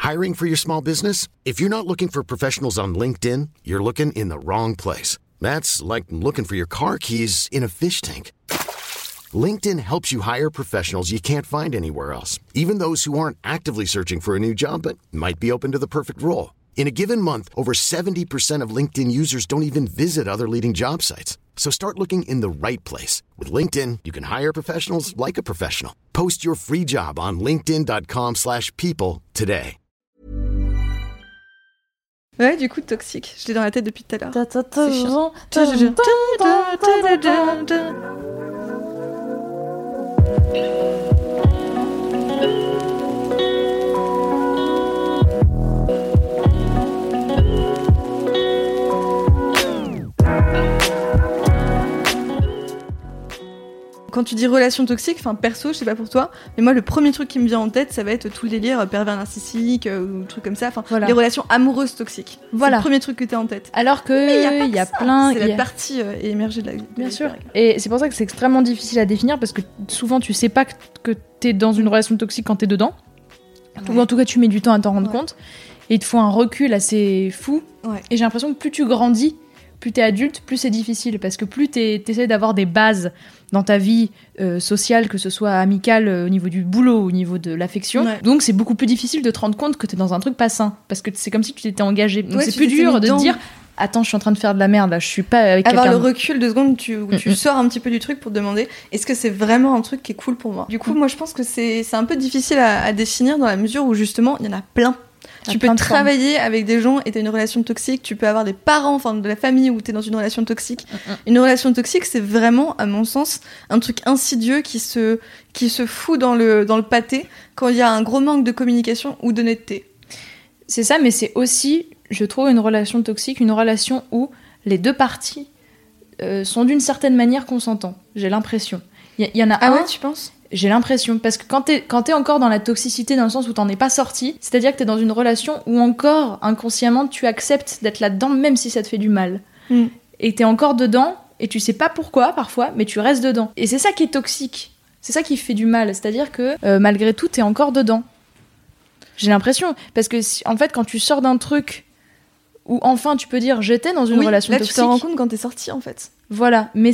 Hiring for your small business? If you're not looking for professionals on LinkedIn, you're looking in the wrong place. That's like looking for your car keys in a fish tank. LinkedIn helps you hire professionals you can't find anywhere else, even those who aren't actively searching for a new job but might be open to the perfect role. In a given month, over 70% of LinkedIn users don't even visit other leading job sites. So start looking in the right place. With LinkedIn, you can hire professionals like a professional. Post your free job on linkedin.com/people today. Ouais, du coup, toxique. Je l'ai dans la tête depuis tout à l'heure. C'est chiant. Quand tu dis relation toxique, enfin perso, je sais pas pour toi, mais moi le premier truc qui me vient en tête, ça va être tout le délire pervers narcissique ou trucs comme ça, enfin les relations amoureuses toxiques. Voilà. C'est le premier truc que t'as en tête. Alors que il y a plein, c'est la partie émergée de la vie. Bien sûr. Et c'est pour ça que c'est extrêmement difficile à définir parce que souvent tu sais pas que t'es dans une relation toxique quand t'es dedans. Ouais. Ou en tout cas tu mets du temps à t'en rendre compte. Et il te faut un recul assez fou. Ouais. Et j'ai l'impression que plus tu grandis, plus t'es adulte, plus c'est difficile parce que plus t'essaies d'avoir des bases dans ta vie sociale, que ce soit amicale au niveau du boulot, au niveau de l'affection. Ouais. Donc c'est beaucoup plus difficile de te rendre compte que t'es dans un truc pas sain parce que c'est comme si tu t'étais engagé. Donc c'est plus dur de te dire attends, je suis en train de faire de la merde là, je suis pas avec quelqu'un. Avoir le recul 2 secondes où tu sors un petit peu du truc pour te demander est-ce que c'est vraiment un truc qui est cool pour moi. Du coup, moi je pense que c'est un peu difficile à définir dans la mesure où justement il y en a plein. Tu peux travailler avec des gens et t'as une relation toxique, tu peux avoir des parents, enfin de la famille où t'es dans une relation toxique. Une relation toxique, c'est vraiment, à mon sens, un truc insidieux qui se fout dans le pâté quand il y a un gros manque de communication ou d'honnêteté. C'est ça, mais c'est aussi, je trouve, une relation toxique, une relation où les deux parties sont d'une certaine manière consentants. J'ai l'impression. Il y en a un... Ah ouais, tu penses ? J'ai l'impression, parce que quand t'es encore dans la toxicité dans le sens où t'en es pas sorti, c'est-à-dire que t'es dans une relation où encore, inconsciemment, tu acceptes d'être là-dedans même si ça te fait du mal. Et t'es encore dedans, et tu sais pas pourquoi parfois, mais tu restes dedans. Et c'est ça qui est toxique, c'est ça qui fait du mal, c'est-à-dire que malgré tout, t'es encore dedans. J'ai l'impression, parce que en fait, quand tu sors d'un truc où enfin tu peux dire j'étais dans une relation là, toxique... tu t'en rends compte quand t'es sorti en fait. Voilà, mais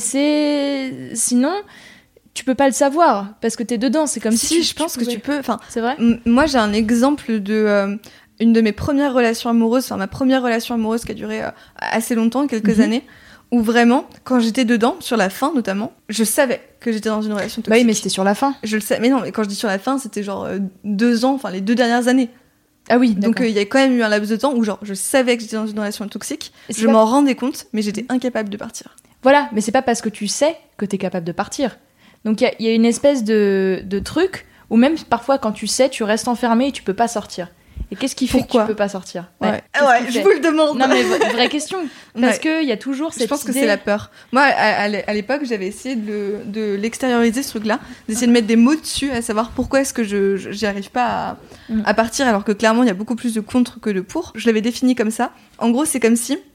sinon... Tu peux pas le savoir parce que t'es dedans, c'est comme si je pense que tu peux. Enfin, c'est vrai. Moi, j'ai un exemple de une de mes premières relations amoureuses, enfin ma première relation amoureuse qui a duré assez longtemps, quelques années, où vraiment, quand j'étais dedans, sur la fin notamment, je savais que j'étais dans une relation toxique. Bah oui, mais c'était sur la fin. Je le sais, mais non, mais quand je dis sur la fin, c'était genre 2 ans, enfin les 2 dernières années. Ah oui, donc il y a quand même eu un laps de temps où genre je savais que j'étais dans une relation toxique, je m'en rendais compte, mais j'étais incapable de partir. Voilà, mais c'est pas parce que tu sais que t'es capable de partir. Donc il y a une espèce de truc où même parfois quand tu sais, tu restes enfermé et tu peux pas sortir. Et qu'est-ce qui fait que tu peux pas sortir ? Ouais, je vous le demande. Non mais vraie question. Parce qu'il y a toujours cette idée... Je pense que c'est la peur. Moi, à l'époque, j'avais essayé de l'extérioriser, ce truc-là, d'essayer de mettre des mots dessus, à savoir pourquoi est-ce que j'y arrive pas à partir, alors que clairement, il y a beaucoup plus de contre que de pour. Je l'avais défini comme ça. En gros, c'est comme si...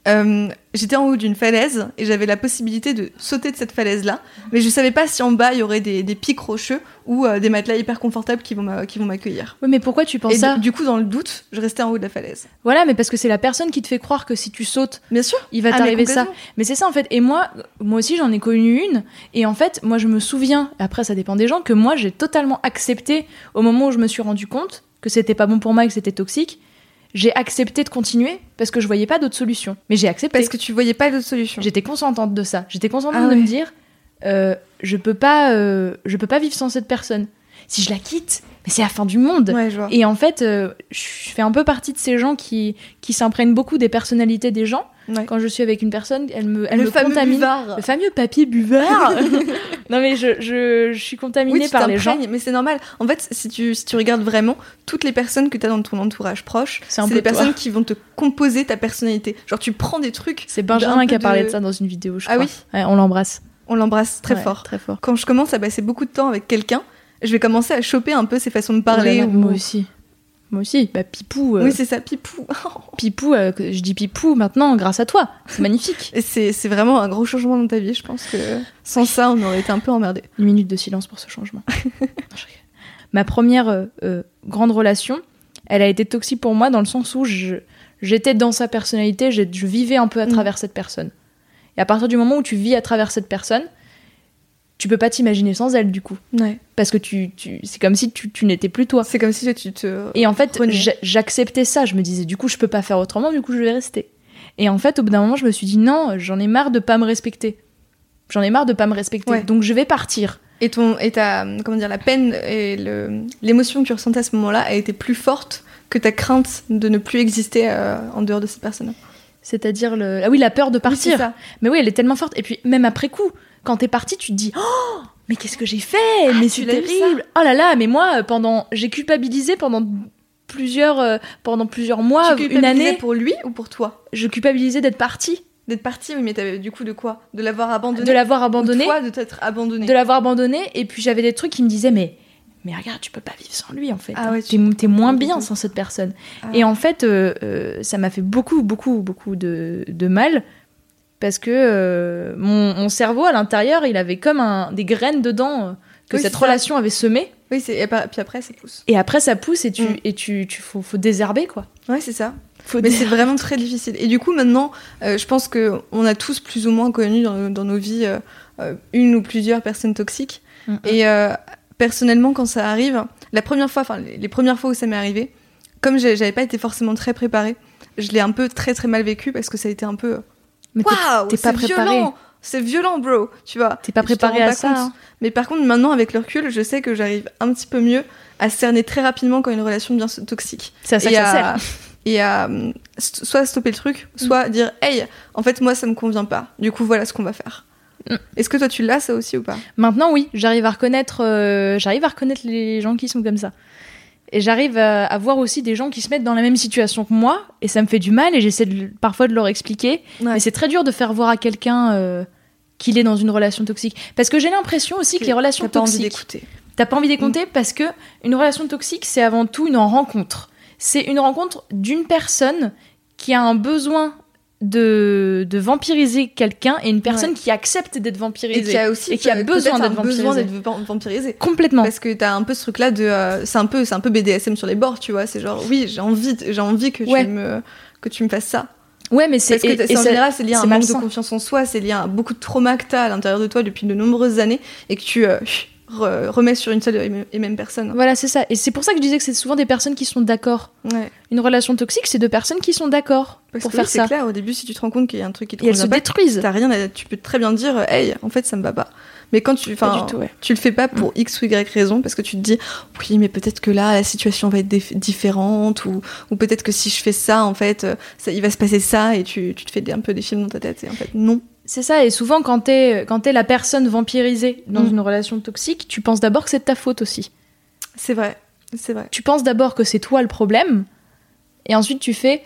j'étais en haut d'une falaise et j'avais la possibilité de sauter de cette falaise-là, mais je savais pas si en bas il y aurait des pics rocheux ou des matelas hyper confortables qui vont m'accueillir. Oui, mais pourquoi tu penses ça ? Du coup, dans le doute, je restais en haut de la falaise. Voilà, mais parce que c'est la personne qui te fait croire que si tu sautes, bien sûr, il va t'arriver ça. Mais c'est ça en fait. Et moi aussi, j'en ai connu une. Et en fait, moi, je me souviens. Après, ça dépend des gens. Que moi, j'ai totalement accepté au moment où je me suis rendu compte que c'était pas bon pour moi et que c'était toxique. J'ai accepté de continuer parce que je voyais pas d'autre solution. Mais j'ai accepté. Parce que tu voyais pas d'autre solution. J'étais consentante de ça. J'étais consentante de me dire, je peux pas vivre sans cette personne. Si je la quitte, mais c'est la fin du monde. Ouais, je vois. Et en fait, je fais un peu partie de ces gens qui s'imprègnent beaucoup des personnalités des gens. Ouais. Quand je suis avec une personne, elle me contamine. Buvard. Le fameux papier buvard. Non mais je suis contaminée par les gens. Mais c'est normal. En fait, si tu regardes vraiment, toutes les personnes que tu as dans ton entourage proche, c'est des personnes qui vont te composer ta personnalité. Genre tu prends des trucs. C'est Benjamin qui a parlé de ça dans une vidéo, je crois. Ah oui. Ouais, on l'embrasse. On l'embrasse très fort. Très fort. Quand je commence à passer beaucoup de temps avec quelqu'un, je vais commencer à choper un peu ses façons de parler. Moi aussi, bah Pipou. Oui, c'est ça, Pipou. Pipou, je dis Pipou maintenant grâce à toi. C'est magnifique. Et c'est vraiment un gros changement dans ta vie. Je pense que sans ça, on aurait été un peu emmerdés. 1 minute de silence pour ce changement. Ma première grande relation, elle a été toxique pour moi dans le sens où j'étais dans sa personnalité, je vivais un peu à travers cette personne. Et à partir du moment où tu vis à travers cette personne, tu peux pas t'imaginer sans elle, du coup. Ouais. Parce que c'est comme si tu n'étais plus toi. C'est comme si tu te... Et en fait, j'acceptais ça. Je me disais, du coup, je peux pas faire autrement, du coup, je vais rester. Et en fait, au bout d'un moment, je me suis dit, non, j'en ai marre de pas me respecter. Ouais. Donc, je vais partir. Et la peine et l'émotion que tu ressentais à ce moment-là a été plus forte que ta crainte de ne plus exister en dehors de cette personne. C'est-à-dire, la peur de partir. Oui, c'est ça. Mais oui, elle est tellement forte. Et puis, même après coup, quand t'es parti, tu te dis, oh, mais qu'est-ce que j'ai fait? Mais c'est terrible. Oh là là, mais moi, j'ai culpabilisé pendant plusieurs mois, une année. Pour lui ou pour toi? Je culpabilisais d'être partie. D'être partie, oui, mais t'avais du coup de quoi? De l'avoir abandonné? De l'avoir abandonné. Ou toi, de t'être abandonné? De l'avoir abandonné. Et puis j'avais des trucs qui me disaient, mais regarde, tu peux pas vivre sans lui, en fait. Ah ouais, t'es moins bien sans cette personne. Ah. Et en fait, ça m'a fait beaucoup, beaucoup, beaucoup de mal. Parce que mon cerveau, à l'intérieur, il avait comme des graines dedans que cette relation avait semées. Oui, et puis après, ça pousse. Et après, ça pousse et faut désherber, quoi. Ouais, c'est ça. Mais c'est vraiment très difficile. Et du coup, maintenant, je pense qu'on a tous plus ou moins connu dans nos vies une ou plusieurs personnes toxiques. Et personnellement, quand ça arrive, les premières fois où ça m'est arrivé, comme j'avais pas été forcément très préparée, je l'ai un peu très très mal vécu parce que ça a été un peu... Waouh, t'es pas préparée. C'est violent, bro, tu vois. T'es pas préparée à ça. Hein. Mais par contre, maintenant, avec le recul, je sais que j'arrive un petit peu mieux à cerner très rapidement quand une relation devient toxique. C'est à ça que ça sert. Et à soit stopper le truc, soit dire « Hey, en fait, moi, ça me convient pas. Du coup, voilà ce qu'on va faire. » Est-ce que toi, tu l'as, ça aussi, ou pas? Maintenant, oui. J'arrive à reconnaître les gens qui sont comme ça. Et j'arrive à voir aussi des gens qui se mettent dans la même situation que moi, et ça me fait du mal, et j'essaie parfois de leur expliquer. Ouais. Mais c'est très dur de faire voir à quelqu'un qu'il est dans une relation toxique. Parce que j'ai l'impression aussi que les relations toxiques... T'as pas envie d'écouter parce que une relation toxique, c'est avant tout une rencontre. C'est une rencontre d'une personne qui a un besoin de vampiriser quelqu'un et une personne qui accepte d'être vampirisée. Et qui a besoin d'être vampirisée. Complètement. Parce que t'as un peu ce truc-là c'est un peu BDSM sur les bords, tu vois. C'est genre, oui, j'ai envie que tu me fasses ça. Ouais, mais parce que en général, c'est lié à un manque de confiance en soi, c'est lié à beaucoup de trauma que t'as à l'intérieur de toi depuis de nombreuses années et que tu remets sur une seule et même personne. Voilà, c'est ça. Et c'est pour ça que je disais que c'est souvent des personnes qui sont d'accord. Ouais. Une relation toxique, c'est deux personnes qui sont d'accord pour faire ça. C'est clair, au début, si tu te rends compte qu'il y a un truc qui te convient pas, détruisent. Tu peux très bien dire, hey, en fait, ça me va pas. Mais quand tu le fais pas pour X ou Y raison, parce que tu te dis, oui, mais peut-être que là, la situation va être différente, ou peut-être que si je fais ça, en fait, il va se passer ça, et tu te fais un peu des films dans ta tête, et en fait, non. C'est ça, et souvent, quand t'es la personne vampirisée dans une relation toxique, tu penses d'abord que c'est de ta faute aussi. C'est vrai. Tu penses d'abord que c'est toi le problème, et ensuite tu fais,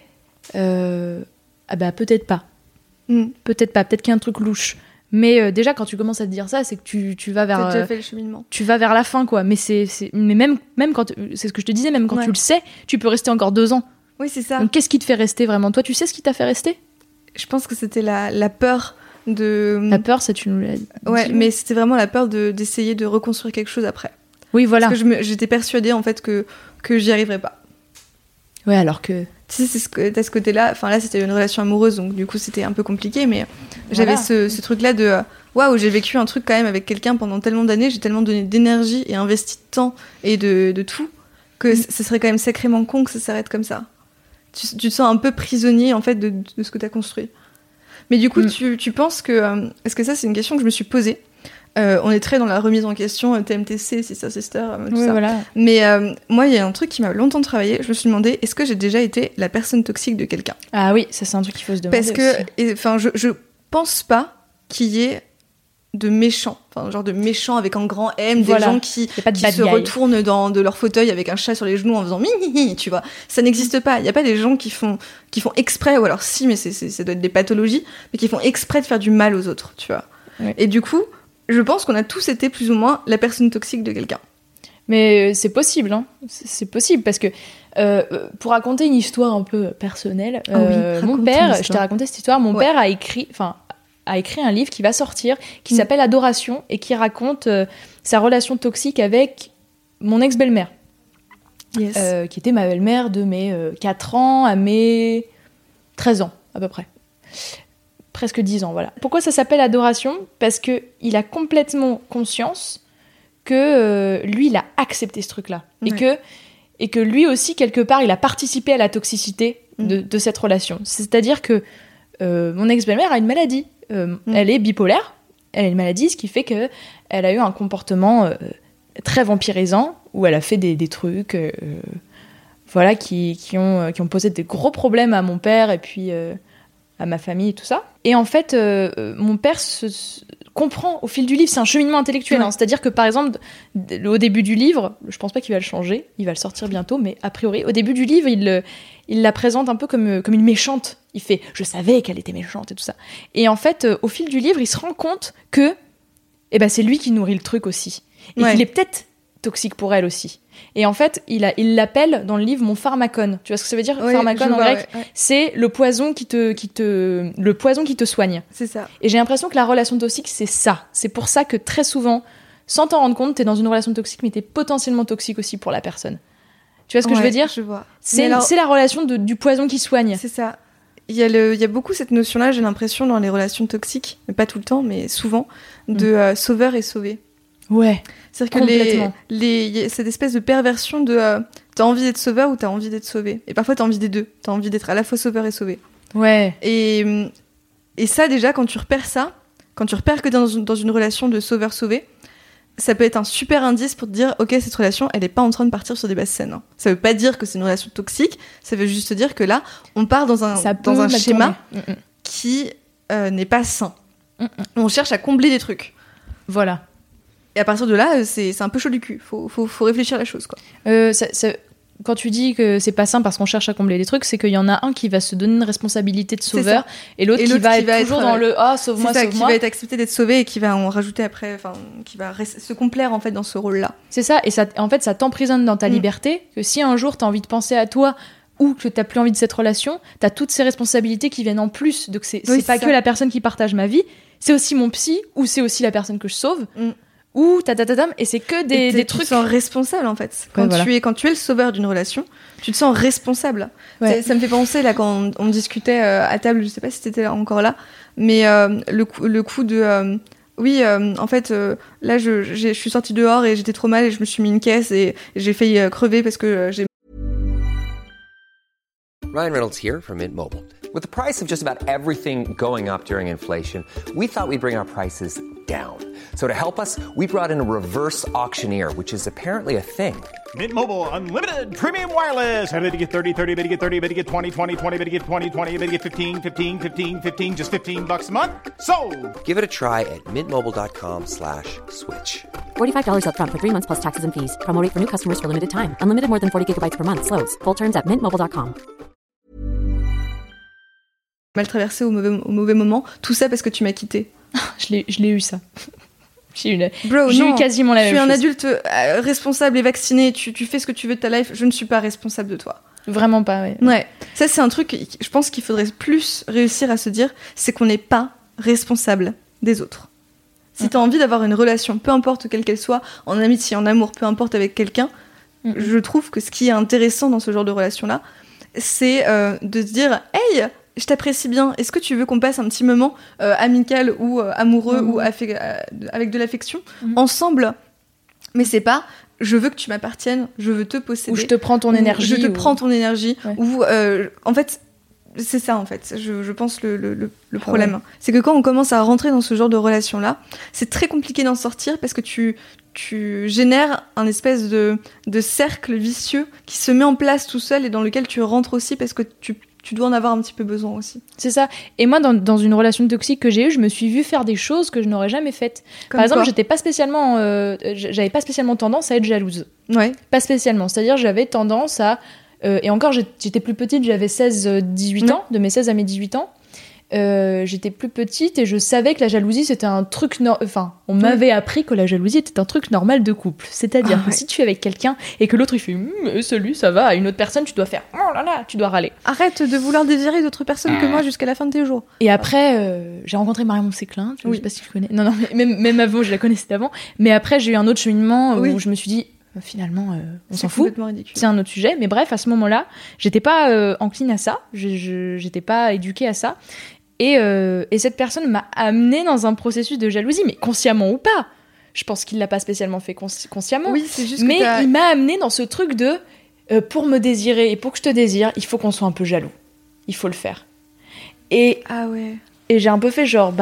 ah bah peut-être pas. Peut-être qu'il y a un truc louche. Mais déjà, quand tu commences à te dire ça, c'est que tu vas vers... T'as déjà fait le cheminement. Tu vas vers la fin, quoi. Mais mais même quand... C'est ce que je te disais, même quand tu le sais, tu peux rester encore 2 ans. Oui, c'est ça. Donc qu'est-ce qui te fait rester vraiment? Toi, tu sais ce qui t'a fait rester? Je pense que c'était la peur de... La peur, ça, tu nous l'as dit. Ouais, mais c'était vraiment la peur d'essayer de reconstruire quelque chose après. Oui, voilà. Parce que j'étais persuadée, en fait, que j'y arriverais pas. Ouais, alors que... Tu sais, t'as ce côté-là... Enfin, là, c'était une relation amoureuse, donc du coup, c'était un peu compliqué, mais j'avais ce truc-là de... Waouh, j'ai vécu un truc quand même avec quelqu'un pendant tellement d'années, j'ai tellement donné d'énergie et investi de temps et de tout, que ce serait quand même sacrément con que ça s'arrête comme ça. Tu te sens un peu prisonnier, en fait, de ce que t'as construit. Mais du coup, tu penses que... Est-ce que ça, c'est une question que je me suis posée. On est très dans la remise en question, TMTC, Sister, tout ça. Voilà. Mais moi, il y a un truc qui m'a longtemps travaillé. Je me suis demandé, est-ce que j'ai déjà été la personne toxique de quelqu'un? Ah oui, ça c'est un truc qu'il faut se demander. Parce que, je pense pas qu'il y ait de méchants, genre de méchants avec un grand M, des gens qui se retournent de leur fauteuil avec un chat sur les genoux en faisant mi, tu vois. Ça n'existe pas. Il y a pas des gens qui font exprès, ou alors si, mais ça doit être des pathologies, mais qui font exprès de faire du mal aux autres, tu vois. Oui. Et du coup, je pense qu'on a tous été plus ou moins la personne toxique de quelqu'un. Mais c'est possible, hein. C'est possible, parce que pour raconter une histoire un peu personnelle, mon père, je t'ai raconté cette histoire, mon père a écrit un livre qui va sortir, qui s'appelle Adoration, et qui raconte sa relation toxique avec mon ex-belle-mère. Yes. qui était ma belle-mère de mes 4 ans à mes 13 ans, à peu près. Presque 10 ans, voilà. Pourquoi ça s'appelle adoration ? Parce qu'il a complètement conscience que lui, il a accepté ce truc-là. Ouais. Et que lui aussi, quelque part, il a participé à la toxicité de cette relation. C'est-à-dire que mon ex-belle-mère a une maladie. Elle est bipolaire. Elle a une maladie, ce qui fait qu'elle a eu un comportement très vampirisant, où elle a fait des trucs voilà, qui ont posé des gros problèmes à mon père et puis à ma famille et tout ça. Et en fait, mon père comprend au fil du livre, c'est un cheminement intellectuel. Ouais. Hein. C'est-à-dire que, par exemple, au début du livre, je pense pas qu'il va le changer, il va le sortir bientôt, mais a priori, au début du livre, il la présente un peu comme une méchante. Il fait « je savais qu'elle était méchante » et tout ça. Et en fait, au fil du livre, il se rend compte que c'est lui qui nourrit le truc aussi. Et qu'il est peut-être toxique pour elle aussi. Et en fait, il l'appelle dans le livre mon pharmacone. Tu vois ce que ça veut dire, pharmacone en grec ? Ouais. C'est le poison qui te soigne. C'est ça. Et j'ai l'impression que la relation toxique, c'est ça. C'est pour ça que très souvent, sans t'en rendre compte, t'es dans une relation toxique, mais t'es potentiellement toxique aussi pour la personne. Tu vois ce que je veux dire ? Je vois. C'est la relation du poison qui soigne. C'est ça. Il y a beaucoup cette notion-là, j'ai l'impression, dans les relations toxiques, mais pas tout le temps, mais souvent, de sauveur et sauvé. Ouais. C'est-à-dire que y a cette espèce de perversion de t'as envie d'être sauveur ou t'as envie d'être sauvé. Et parfois t'as envie des deux. T'as envie d'être à la fois sauveur et sauvé. Ouais. Et ça, déjà, quand tu repères que t'es dans une relation de sauveur-sauvé, ça peut être un super indice pour te dire, ok, cette relation, elle est pas en train de partir sur des basses scènes. Hein. Ça veut pas dire que c'est une relation toxique, ça veut juste dire que là, on part dans un schéma qui n'est pas sain. On cherche à combler des trucs. Voilà. Et à partir de là, c'est un peu chaud du cul. Faut réfléchir à la chose, quoi. Quand tu dis que c'est pas sain parce qu'on cherche à combler des trucs, c'est qu'il y en a un qui va se donner une responsabilité de sauveur et l'autre qui va être toujours dans le « ah, sauve-moi, sauve-moi ». Qui va être accepté d'être sauvé et qui va en rajouter après, qui va se complaire en fait dans ce rôle-là. C'est ça, et ça, en fait, ça t'emprisonne dans ta liberté, que si un jour t'as envie de penser à toi ou que t'as plus envie de cette relation, t'as toutes ces responsabilités qui viennent en plus. Donc c'est pas que la personne qui partage ma vie, c'est aussi mon psy ou c'est aussi la personne que je sauve. Ou et c'est que des trucs. Tu te sens responsable en fait. Quand tu es le sauveur d'une relation, tu te sens responsable. Ouais. Ça me fait penser là quand on discutait à table, je sais pas si t'étais encore là, mais le coup de en fait là je suis sortie dehors et j'étais trop mal et je me suis mis une caisse et j'ai failli crever parce que j'ai. Ryan Reynolds here from Mint Mobile. With the price of just about everything going up during inflation, we thought we'd bring our prices down. So to help us, we brought in a reverse auctioneer, which is apparently a thing. Mint Mobile Unlimited Premium Wireless. How to get 30, 30, how to get 30, how to get 20, 20, 20, how to get 20, 20, how to get 15, 15, 15, 15, just $15 a month? Sold! Give it a try at mintmobile.com/switch. $45 up front for 3 months plus taxes and fees. Promo rate for new customers for limited time. Unlimited more than 40 gigabytes per month. Slows full terms at mintmobile.com. Mal traversé au mauvais moment, tout ça parce que tu m'as quitté. je l'ai eu ça. J'ai eu quasiment la même chose. Je suis un adulte responsable et vacciné, tu fais ce que tu veux de ta life, je ne suis pas responsable de toi. Vraiment pas, ouais. Ça c'est un truc, je pense qu'il faudrait plus réussir à se dire, c'est qu'on n'est pas responsable des autres. Si t'as envie d'avoir une relation, peu importe quelle qu'elle soit, en amitié, en amour, peu importe avec quelqu'un, je trouve que ce qui est intéressant dans ce genre de relation-là, c'est de se dire « Hey, je t'apprécie bien, est-ce que tu veux qu'on passe un petit moment amical ou amoureux ou avec de l'affection ensemble ?» Mais c'est pas « Je veux que tu m'appartiennes, je veux te posséder. » Ou « Je te prends ton énergie. » Je te prends ton énergie. Ouais. Ou en fait... C'est ça en fait, je pense le problème. Ouais. C'est que quand on commence à rentrer dans ce genre de relation-là, c'est très compliqué d'en sortir parce que tu génères un espèce de cercle vicieux qui se met en place tout seul et dans lequel tu rentres aussi parce que tu dois en avoir un petit peu besoin aussi. C'est ça. Et moi, dans une relation toxique que j'ai eue, je me suis vue faire des choses que je n'aurais jamais faites. Par exemple, j'avais pas spécialement tendance à être jalouse. Ouais. Pas spécialement. C'est-à-dire, j'avais tendance à... et encore, j'étais plus petite, j'avais 16-18 ans, de mes 16 à mes 18 ans. J'étais plus petite et je savais que la jalousie, c'était un truc... on m'avait appris que la jalousie était un truc normal de couple. C'est-à-dire que si tu es avec quelqu'un et que l'autre, il fait « celui, ça va », à une autre personne, tu dois faire « oh là là », tu dois râler. Arrête de vouloir désirer d'autres personnes que moi jusqu'à la fin de tes jours. Et après, j'ai rencontré Marion Séclin, je sais pas si tu connais. Non, même avant, je la connaissais d'avant. Mais après, j'ai eu un autre cheminement où je me suis dit... finalement, on C'est s'en fout. complètement ridicule. C'est un autre sujet. Mais bref, à ce moment-là, j'étais pas encline à ça. J'étais pas éduquée à ça. Et cette personne m'a amenée dans un processus de jalousie, mais consciemment ou pas. Je pense qu'il l'a pas spécialement fait consciemment. Oui, c'est juste mais que il m'a amenée dans ce truc de pour me désirer et pour que je te désire, il faut qu'on soit un peu jaloux. Il faut le faire. Et Ah ouais. Et j'ai un peu fait genre,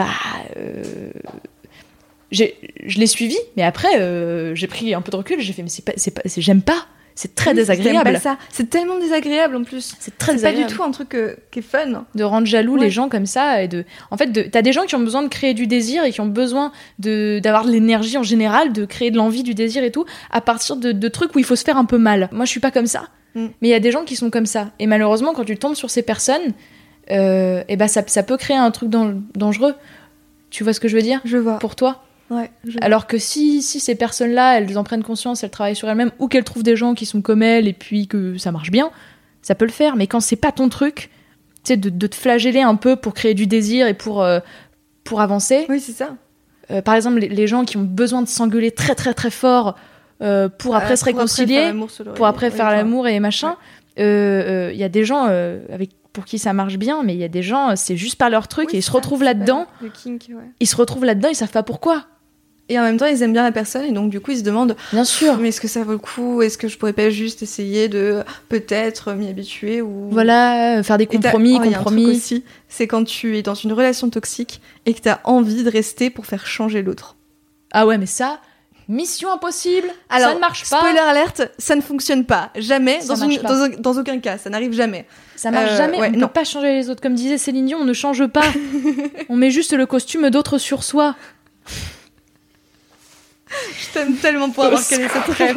je l'ai suivi, mais après, j'ai pris un peu de recul, j'ai fait, mais j'aime pas, c'est très désagréable. J'aime pas ça. C'est tellement désagréable en plus. C'est très pas désagréable. du tout un truc qui est fun. De rendre jaloux Ouais. les gens comme ça. En fait, t'as des gens qui ont besoin de créer du désir et qui ont besoin d'avoir de l'énergie en général, de créer de l'envie, du désir et tout, à partir de trucs où il faut se faire un peu mal. Moi, je suis pas comme ça. Mais il y a des gens qui sont comme ça. Et malheureusement, quand tu tombes sur ces personnes, ça peut créer un truc dangereux. Tu vois ce que je veux dire ? Je vois. Pour toi ? Ouais. Alors que si ces personnes-là, elles en prennent conscience, elles travaillent sur elles-mêmes, ou qu'elles trouvent des gens qui sont comme elles et puis que ça marche bien, ça peut le faire. Mais quand c'est pas ton truc, tu sais, de te flageller un peu pour créer du désir et pour avancer. Oui, c'est ça. Par exemple, les gens qui ont besoin de s'engueuler très très très fort pour après se réconcilier, pour après faire l'amour et machin. Il y a des gens pour qui ça marche bien, mais il y a des gens, c'est juste pas leur truc, et ils se retrouvent là-dedans. Le kink, ouais. Ils se retrouvent là-dedans, ils savent pas pourquoi. Et en même temps, ils aiment bien la personne, et donc du coup, ils se demandent Bien sûr. mais est-ce que ça vaut le coup ? Est-ce que je pourrais pas juste essayer de peut-être m'y habituer ou... Voilà, faire des compromis, il y a un truc compromis. aussi, c'est quand tu es dans une relation toxique et que t'as envie de rester pour faire changer l'autre. Ah ouais, mais ça, mission impossible, Alors, ça ne marche pas. Spoiler alerte, ça ne fonctionne pas. Jamais, Ça marche pas. dans aucun cas, ça n'arrive jamais. Ça marche jamais, ouais, on ne non. peut pas changer les autres. Comme disait Céline Dion, on ne change pas. On met juste le costume d'autres sur soi. Je t'aime tellement pour avoir calé cette rêve.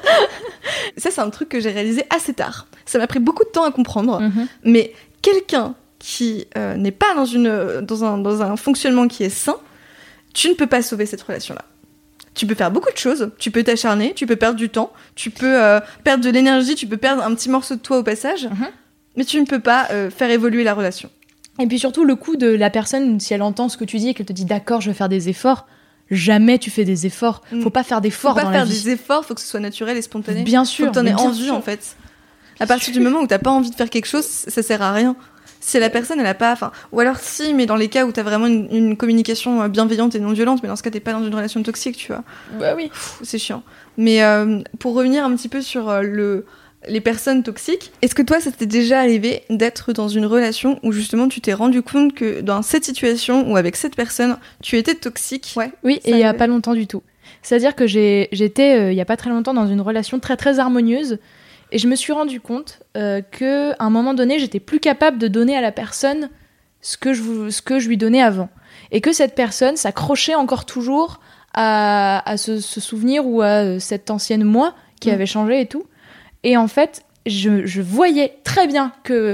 Ça, c'est un truc que j'ai réalisé assez tard. Ça m'a pris beaucoup de temps à comprendre. Mais quelqu'un qui n'est pas dans un fonctionnement qui est sain, tu ne peux pas sauver cette relation-là. Tu peux faire beaucoup de choses, tu peux t'acharner, tu peux perdre du temps, tu peux perdre de l'énergie, tu peux perdre un petit morceau de toi au passage, mais tu ne peux pas faire évoluer la relation. Et puis surtout, le coup de la personne, si elle entend ce que tu dis et qu'elle te dit d'accord, je vais faire des efforts, jamais tu fais des efforts. Faut pas faire d'efforts dans la vie. Faut pas faire des efforts, faut que ce soit naturel et spontané. Bien sûr. Faut que t'en aies mais bien envie, sûr. en fait. À partir du moment où t'as pas envie de faire quelque chose, ça sert à rien. Si la personne, elle a pas... Ou alors si, mais dans les cas où t'as vraiment une communication bienveillante et non violente, mais dans ce cas, t'es pas dans une relation toxique, tu vois. Bah oui. C'est chiant. Mais pour revenir un petit peu sur les personnes toxiques, est-ce que toi, ça t'est déjà arrivé d'être dans une relation où justement tu t'es rendu compte que dans cette situation ou avec cette personne, tu étais toxique ? Ouais. Oui, Ça et il y a arrivait. pas longtemps du tout. C'est-à-dire que j'étais, il y a pas très longtemps, dans une relation très très harmonieuse, et je me suis rendu compte qu'à un moment donné, j'étais plus capable de donner à la personne ce que je lui donnais avant. Et que cette personne s'accrochait encore toujours à ce souvenir ou à cette ancienne moi qui avait changé et tout. Et en fait, je voyais très bien que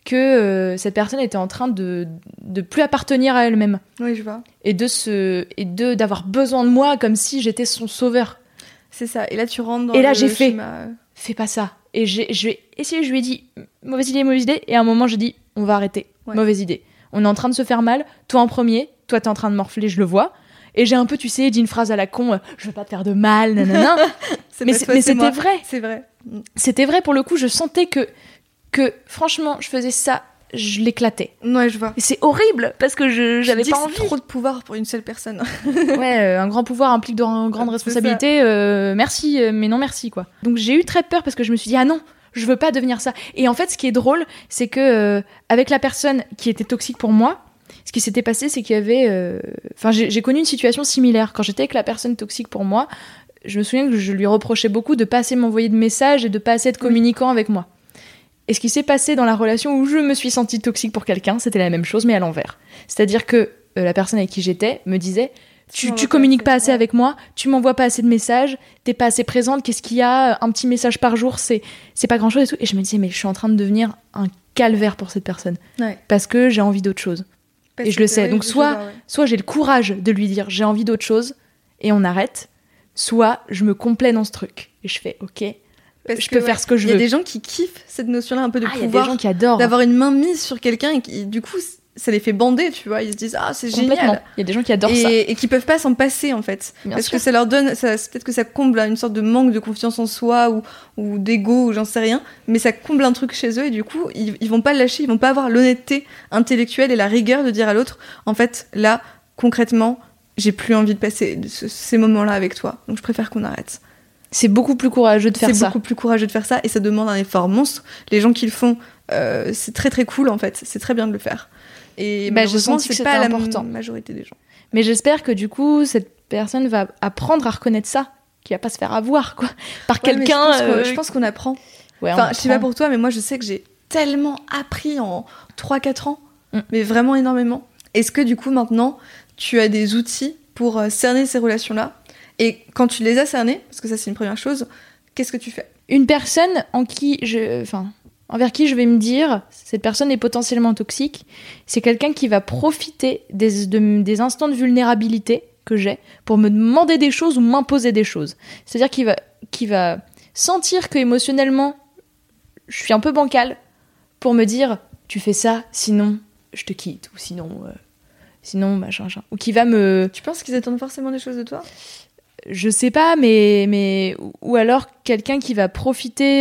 cette personne était en train de plus appartenir à elle-même. Oui, je vois. Et d'avoir besoin de moi comme si j'étais son sauveur. C'est ça. Et là, tu rentres dans Et là, le j'ai fait. schéma. Fais pas ça. Et je vais essayer, je lui ai dit mauvaise idée. Et à un moment, j'ai dit on va arrêter. Ouais. Mauvaise idée. On est en train de se faire mal. Toi en premier. Toi, t'es en train de morfler, je le vois. Et j'ai un peu, tu sais, dit une phrase à la con je veux pas te faire de mal, nanana. mais c'était moi. vrai. C'est vrai. C'était vrai pour le coup. Je sentais que franchement, je faisais ça, je l'éclatais. Ouais, je vois. Et c'est horrible parce que j'avais dis pas que envie. c'est trop de pouvoir pour une seule personne. Ouais, un grand pouvoir implique de grandes responsabilités. Merci, mais non merci, quoi. Donc j'ai eu très peur parce que je me suis dit, ah non, je veux pas devenir ça. Et en fait, ce qui est drôle, c'est que avec la personne qui était toxique pour moi, ce qui s'était passé, c'est qu'il y avait... Enfin, j'ai connu une situation similaire. Quand j'étais avec la personne toxique pour moi, je me souviens que je lui reprochais beaucoup de pas assez m'envoyer de messages et de pas assez être communicant avec moi. Et ce qui s'est passé dans la relation où je me suis sentie toxique pour quelqu'un, c'était la même chose, mais à l'envers. C'est-à-dire que la personne avec qui j'étais me disait tu communiques pas assez avec moi, tu m'envoies pas assez de messages, t'es pas assez présente, qu'est-ce qu'il y a, un petit message par jour, c'est pas grand-chose et tout. Et je me disais, mais je suis en train de devenir un calvaire pour cette personne. Ouais. Parce que j'ai envie d'autre chose. Parce et je que le c'est sais. vrai, Donc je vois, ouais. soit j'ai le courage de lui dire j'ai envie d'autre chose et on arrête, soit je me complais dans ce truc. Et je fais ok, Parce je que, peux faire ce que je veux. Il y a des gens qui kiffent cette notion-là un peu de Il y a des pouvoir, gens qui adorent. d'avoir une main mise sur quelqu'un et qui, du coup, ça les fait bander, tu vois. Ils se disent c'est Complètement. génial. Il y a des gens qui adorent ça. Et qui peuvent pas s'en passer en fait. Bien Parce sûr. que ça leur donne, peut-être que ça comble une sorte de manque de confiance en soi ou d'ego ou j'en sais rien, mais ça comble un truc chez eux et du coup ils vont pas le lâcher, ils vont pas avoir l'honnêteté intellectuelle et la rigueur de dire à l'autre en fait là concrètement j'ai plus envie de passer ces moments-là avec toi, donc je préfère qu'on arrête. C'est beaucoup plus courageux de faire ça. C'est beaucoup plus courageux de faire ça et ça demande un effort monstre. Les gens qui le font, c'est très très cool en fait, c'est très bien de le faire. Et malheureusement, c'est pas la majorité des gens. Mais j'espère que du coup, cette personne va apprendre à reconnaître ça, qu'il va pas se faire avoir quoi, par quelqu'un. Je pense qu'on apprend. Ouais, enfin, je sais pas pour toi, mais moi je sais que j'ai tellement appris en 3-4 ans, mais vraiment énormément. Est-ce que du coup maintenant, tu as des outils pour cerner ces relations-là ? Et quand tu les as cernées, parce que ça c'est une première chose, qu'est-ce que tu fais ? Une personne envers qui je vais me dire cette personne est potentiellement toxique, c'est quelqu'un qui va profiter des instants de vulnérabilité que j'ai pour me demander des choses ou m'imposer des choses. C'est-à-dire qu'il va sentir que émotionnellement je suis un peu bancale pour me dire tu fais ça sinon je te quitte ou sinon machin. Ou qui va me... Tu penses qu'ils attendent forcément des choses de toi ? Je sais pas, mais ou alors quelqu'un qui va profiter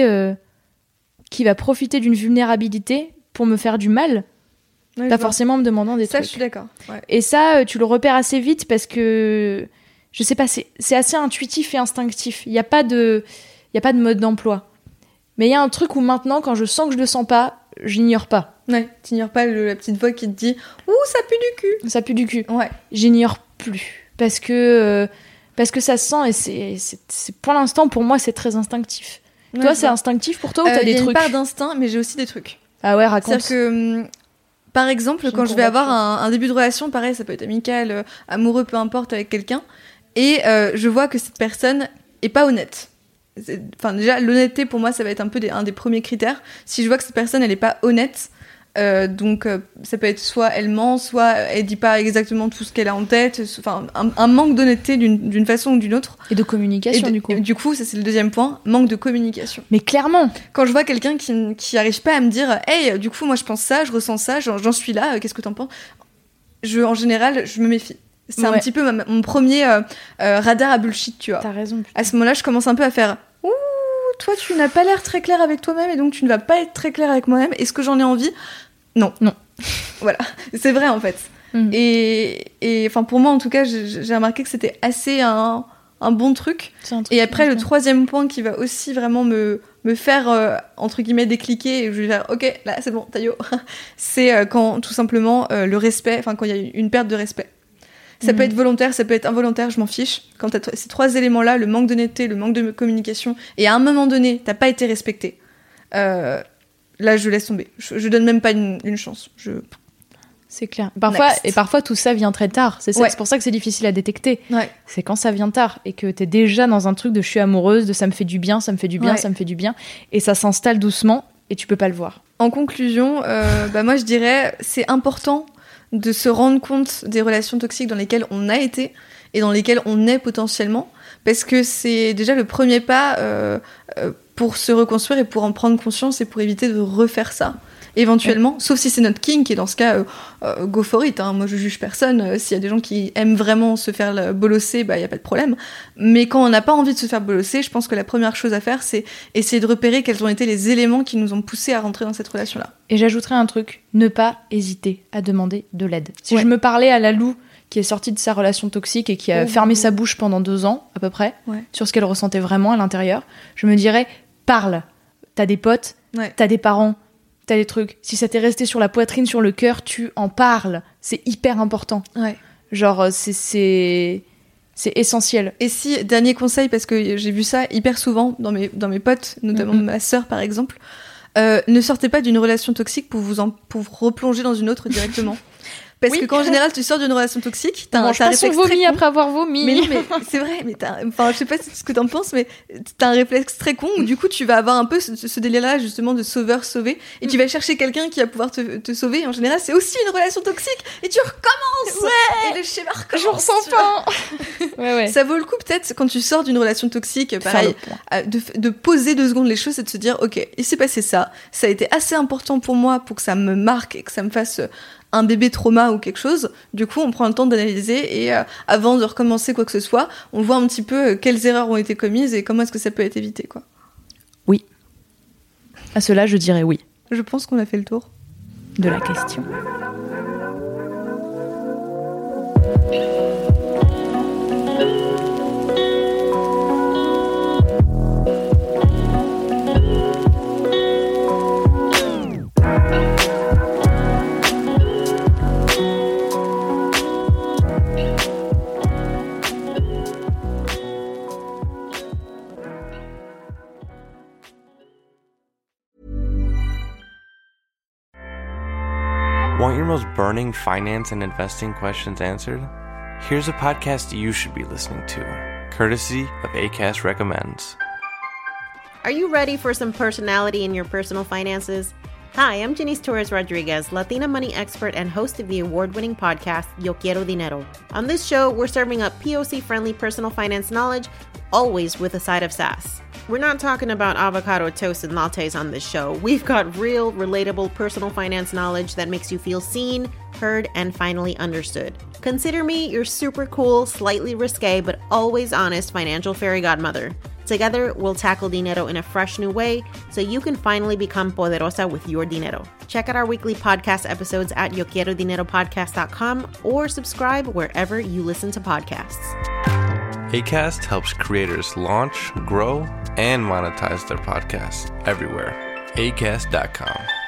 d'une vulnérabilité pour me faire du mal, ouais, pas forcément en me demandant des trucs. Ça, je suis d'accord. Ouais. Et ça, tu le repères assez vite parce que, je sais pas, c'est assez intuitif et instinctif. Il y a pas de mode d'emploi. Mais il y a un truc où maintenant, quand je sens que je le sens pas, j'ignore pas. Ouais, t'ignores pas la petite voix qui te dit « Ouh, ça pue du cul !» Ça pue du cul. Ouais. J'ignore plus. Parce que ça se sent et c'est pour l'instant, pour moi, c'est très instinctif. Ouais, toi, c'est instinctif pour toi ou t'as des trucs ? Il y a une part d'instinct, mais j'ai aussi des trucs. Ah ouais, raconte. C'est-à-dire que, par exemple, quand je vais avoir un début de relation, pareil, ça peut être amical, amoureux, peu importe, avec quelqu'un, et je vois que cette personne est pas honnête. Enfin, déjà, l'honnêteté, pour moi, ça va être un peu un des premiers critères. Si je vois que cette personne, elle est pas honnête, donc ça peut être soit elle ment, soit elle dit pas exactement tout ce qu'elle a en tête, enfin un manque d'honnêteté d'une façon ou d'une autre. Et de communication, du coup. Du coup, ça c'est le deuxième point, manque de communication. Mais clairement. Quand je vois quelqu'un qui arrive pas à me dire « Hey, du coup, moi je pense ça, je ressens ça, j'en suis là, qu'est-ce que t'en penses ?» En général, je me méfie. C'est un petit peu mon premier radar à bullshit, tu vois. T'as raison. Putain. À ce moment-là, je commence un peu à faire « Ouh, toi tu n'as pas l'air très clair avec toi-même et donc tu ne vas pas être très clair avec moi-même. Est-ce que j'en ai envie ? Non. Voilà, c'est vrai en fait. Et enfin pour moi en tout cas, j'ai remarqué que c'était assez un bon truc. Et après le troisième point qui va aussi vraiment me faire entre guillemets décliquer et je vais faire ok là c'est bon taillot, c'est quand tout simplement le respect, enfin quand il y a une perte de respect. Ça peut être volontaire, ça peut être involontaire, je m'en fiche. Quand t'as ces trois éléments-là, le manque d'honnêteté, le manque de communication, et à un moment donné, t'as pas été respecté, là, je laisse tomber. Je donne même pas une chance. C'est clair. Parfois, tout ça vient très tard. C'est pour ça que c'est difficile à détecter. Ouais. C'est quand ça vient tard et que t'es déjà dans un truc de je suis amoureuse, de ça me fait du bien, ça me fait du bien, ça me fait du bien, et ça s'installe doucement et tu peux pas le voir. En conclusion, moi je dirais, c'est important de se rendre compte des relations toxiques dans lesquelles on a été et dans lesquelles on est potentiellement, parce que c'est déjà le premier pas pour se reconstruire et pour en prendre conscience et pour éviter de refaire ça éventuellement, sauf si c'est notre kink, et dans ce cas go for it, hein. Moi je juge personne, s'il y a des gens qui aiment vraiment se faire bolosser, y a pas de problème, mais quand on n'a pas envie de se faire bolosser, je pense que la première chose à faire c'est essayer de repérer quels ont été les éléments qui nous ont poussé à rentrer dans cette relation-là. Et j'ajouterais un truc, ne pas hésiter à demander de l'aide. Si je me parlais à Lalou qui est sortie de sa relation toxique et qui a fermé sa bouche pendant 2 ans à peu près, sur ce qu'elle ressentait vraiment à l'intérieur, je me dirais, parle, t'as des potes, t'as des parents, t'as des trucs. Si ça t'est resté sur la poitrine, sur le cœur, tu en parles. C'est hyper important. Genre, c'est essentiel. Et si, dernier conseil, parce que j'ai vu ça hyper souvent dans mes potes, notamment ma sœur par exemple, ne sortez pas d'une relation toxique pour replonger dans une autre directement. Parce que qu'en général, tu sors d'une relation toxique, t'as un réflexe très con. Après avoir vomi. Mais non, mais c'est vrai, mais je sais pas ce que t'en penses, mais t'as un réflexe très con où du coup, tu vas avoir un peu ce délire-là, justement, de sauveur-sauvé, et tu vas chercher quelqu'un qui va pouvoir te sauver. En général, c'est aussi une relation toxique, et tu recommences Ouais. Et le schéma recommence. Je ressens pas. Ouais. Ça vaut le coup peut-être quand tu sors d'une relation toxique, pareil, de poser 2 secondes les choses et de se dire ok, il s'est passé ça a été assez important pour moi pour que ça me marque et que ça me fasse un bébé trauma ou quelque chose. Du coup, on prend le temps d'analyser et avant de recommencer quoi que ce soit, on voit un petit peu quelles erreurs ont été commises et comment est-ce que ça peut être évité, quoi. Oui. À cela, je dirais oui. Je pense qu'on a fait le tour de la question. Want your most burning finance and investing questions answered? Here's a podcast you should be listening to, courtesy of Acast Recommends. Are you ready for some personality in your personal finances? Hi, I'm Janice Torres Rodriguez, Latina money expert and host of the award-winning podcast, Yo Quiero Dinero. On this show, we're serving up POC-friendly personal finance knowledge, always with a side of sass. We're not talking about avocado toast and lattes on this show. We've got real, relatable personal finance knowledge that makes you feel seen, heard, and finally understood. Consider me your super cool, slightly risque, but always honest financial fairy godmother. Together, we'll tackle dinero in a fresh new way so you can finally become poderosa with your dinero. Check out our weekly podcast episodes at yoquierodineropodcast.com or subscribe wherever you listen to podcasts. Acast helps creators launch, grow, and monetize their podcasts everywhere. Acast.com.